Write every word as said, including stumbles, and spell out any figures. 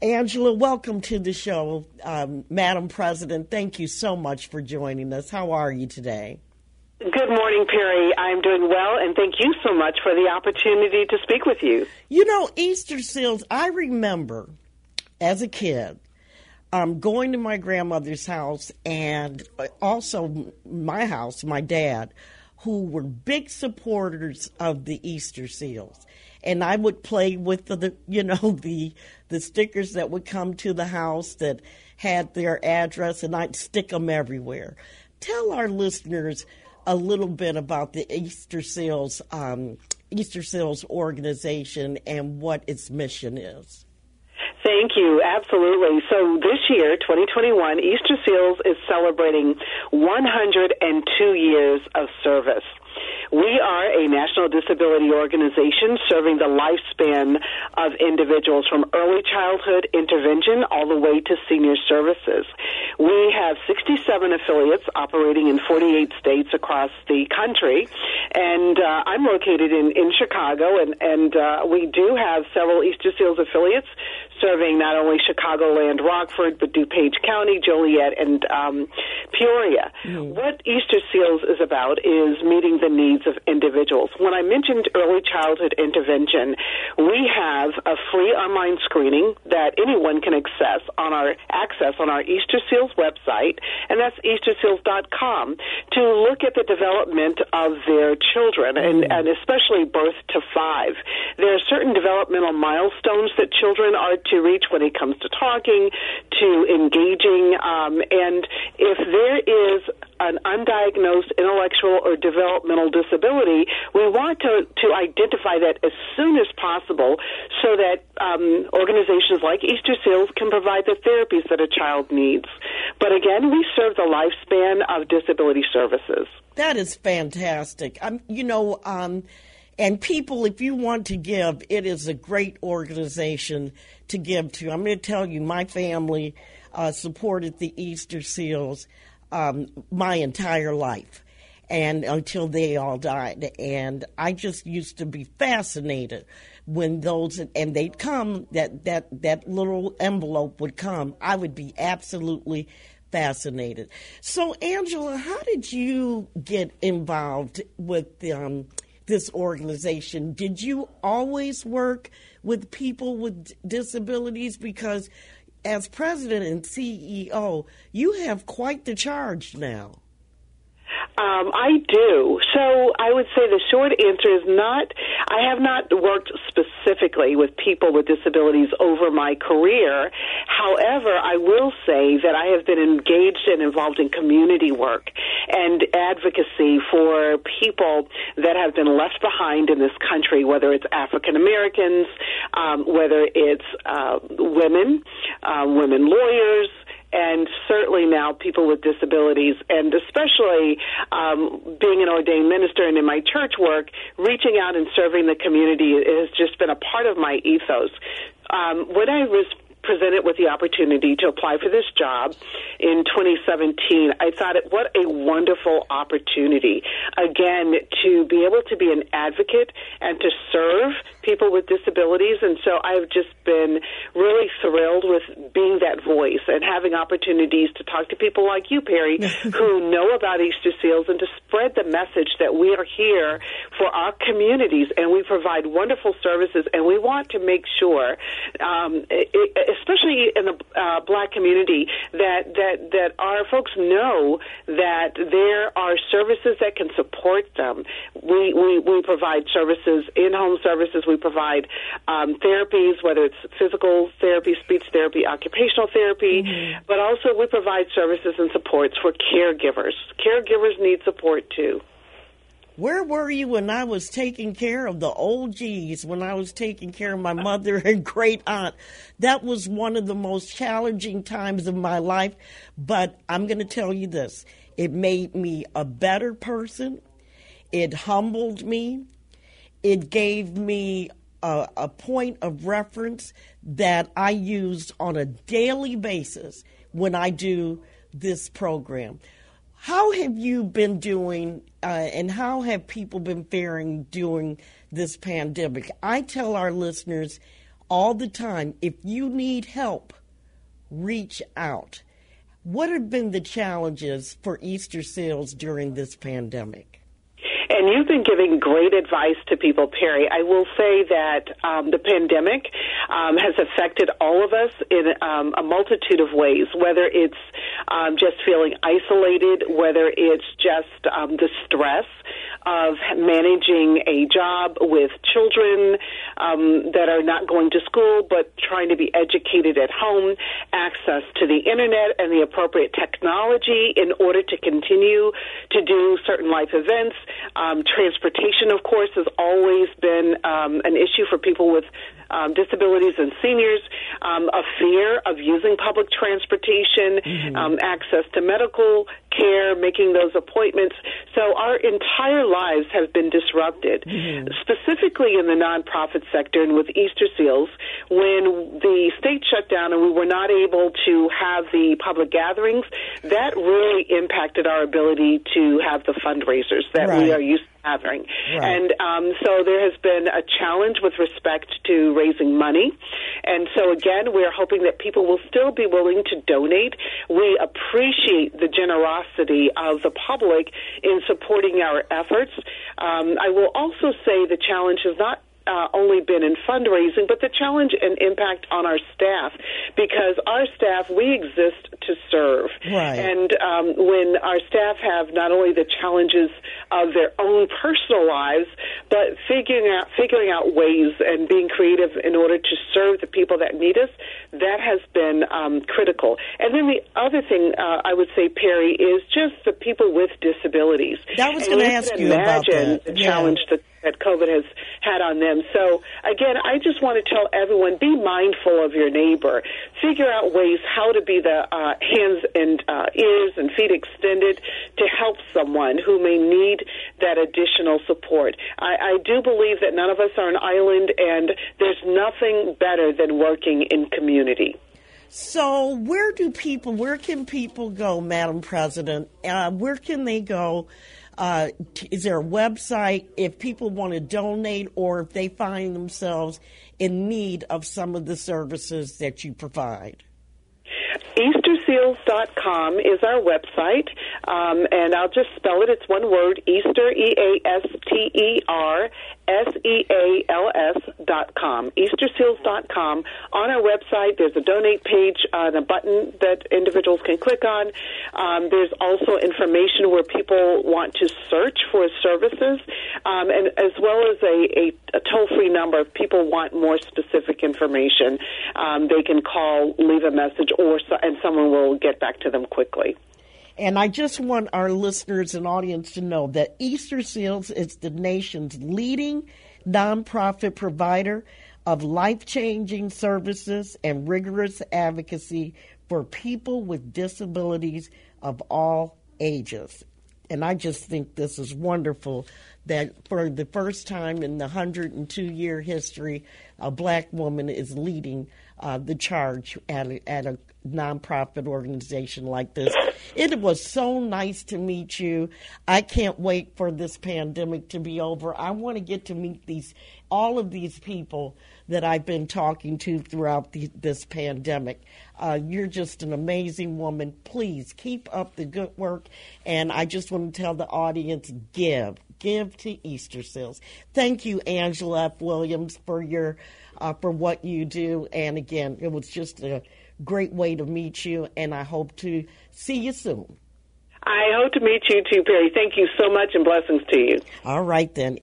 Angela, welcome to the show. Um, Madam President, thank you so much for joining us. How are you today? Good morning, Perry. I'm doing well, and thank you so much for the opportunity to speak with you. You know, Easter seals, I remember as a kid um, going to my grandmother's house and also my house, my dad, who were big supporters of the Easter seals. And I would play with the, the you know, the the stickers that would come to the house that had their address, and I'd stick them everywhere. Tell our listeners a little bit about the Easter Seals, um, Easter Seals organization and what its mission is. Thank you. Absolutely. So this year, twenty twenty-one, Easter Seals is celebrating one hundred two years of service. We are a national disability organization serving the lifespan of individuals from early childhood intervention all the way to senior services. We have sixty-seven affiliates operating in forty-eight states across the country, and uh, I'm located in, in Chicago, and, and uh, we do have several Easter Seals affiliates serving not only Chicagoland, Rockford, but DuPage County, Joliet, and um, Peoria. Mm. What Easter Seals is about is meeting the needs of individuals. When I mentioned early childhood intervention, we have a free online screening that anyone can access on our access on our Easter Seals website, and that's easter seals dot com, to look at the development of their children, mm. and, and especially birth to five. There are certain developmental milestones that children are to reach when it comes to talking, to engaging, um, and if there is an undiagnosed intellectual or developmental disability, we want to, to identify that as soon as possible so that um, organizations like Easter Seals can provide the therapies that a child needs. But again, we serve the lifespan of disability services. That is fantastic. Um, you know, um, and people, if you want to give, it is a great organization to give to. I'm going to tell you, my family uh, supported the Easter Seals Um, my entire life, and until they all died. And I just used to be fascinated when those, and they'd come, that, that, that little envelope would come. I would be absolutely fascinated. So, Angela, how did you get involved with um, this organization? Did you always work with people with disabilities? Because as president and C E O, you have quite the charge now. Um, I do. So I would say the short answer is not, I have not worked specifically with people with disabilities over my career. However, I will say that I have been engaged and involved in community work and advocacy for people that have been left behind in this country, whether it's African Americans, um, whether it's uh, women, uh, women lawyers, and certainly now people with disabilities, and especially um, being an ordained minister and in my church work, reaching out and serving the community has just been a part of my ethos. Um, when I was presented with the opportunity to apply for this job in twenty seventeen, I thought, it, what a wonderful opportunity, again, to be able to be an advocate and to serve people with disabilities. And so I've just been really thrilled with being that voice and having opportunities to talk to people like you, Perry, who know about Easter Seals, and to spread the message that we are here for our communities and we provide wonderful services, and we want to make sure, um, it, especially in the uh, black community, that, that, that our folks know that there are services that can support them. We, we, we provide services, in-home services. We provide um, therapies, whether it's physical therapy, speech therapy, occupational therapy, mm-hmm. but also we provide services and supports for caregivers. Caregivers need support, too. Where were you when I was taking care of the old G's, when I was taking care of my mother and great aunt? That was one of the most challenging times of my life. But I'm going to tell you this. It made me a better person. It humbled me. It gave me a, a point of reference that I use on a daily basis when I do this program. How have you been doing, uh, and how have people been faring during this pandemic? I tell our listeners all the time, if you need help, reach out. What have been the challenges for Easter Seals during this pandemic? And you've been giving great advice to people, Perry. I will say that um, the pandemic um, has affected all of us in um, a multitude of ways, whether it's um, just feeling isolated, whether it's just um, the stress of managing a job with children um, that are not going to school but trying to be educated at home, access to the internet and the appropriate technology in order to continue to do certain life events. Um, transportation, of course, has always been um, an issue for people with um, disabilities and seniors, um, a fear of using public transportation, mm-hmm. um, access to medical care, making those appointments. So our entire lives have been disrupted, mm-hmm. specifically in the nonprofit sector and with Easter Seals. When the state shut down and we were not able to have the public gatherings, that really impacted our ability to have the fundraisers that right. we are used to having. Right. And um, so there has been a challenge with respect to raising money. And so, again, we're hoping that people will still be willing to donate. We appreciate the generosity of the public in supporting our efforts. Um, I will also say the challenge is not Uh, only been in fundraising, but the challenge and impact on our staff, because our staff, we exist to serve. Right. And um, when our staff have not only the challenges of their own personal lives, but figuring out figuring out ways and being creative in order to serve the people that need us, that has been um, critical. And then the other thing uh, I would say, Perry, is just the people with disabilities. That was going to ask you about that. Imagine the yeah. challenge that that COVID has had on them. So, again, I just want to tell everyone, be mindful of your neighbor. Figure out ways how to be the uh, hands and uh, ears and feet extended to help someone who may need that additional support. I, I do believe that none of us are an island, and there's nothing better than working in community. So where do people, where can people go, Madam President? Uh, where can they go? Uh, is there a website if people want to donate or if they find themselves in need of some of the services that you provide? Easter Seals dot com is our website, um, and I'll just spell it. It's one word, Easter, E A S T E R S E A L S dot com, Easter Seals dot com. On our website, there's a donate page and a button that individuals can click on. Um, there's also information where people want to search for services, um, and as well as a, a, a toll-free number if people want more specific information. Um, they can call, leave a message, or so, and someone will get back to them quickly. And I just want our listeners and audience to know that Easter Seals is the nation's leading nonprofit provider of life-changing services and rigorous advocacy for people with disabilities of all ages. And I just think this is wonderful that for the first time in the one hundred two year history, a black woman is leading uh, the charge at a, at a nonprofit organization like this. It was so nice to meet you. I can't wait for this pandemic to be over. I want to get to meet these all of these people that I've been talking to throughout the, this pandemic. Uh, you're just an amazing woman. Please keep up the good work. And I just want to tell the audience, give. Give to Easter Seals. Thank you, Angela F. Williams, for your uh, for what you do. And again, it was just a great way to meet you, and I hope to see you soon. I hope to meet you too, Perry. Thank you so much, and blessings to you. All right, then.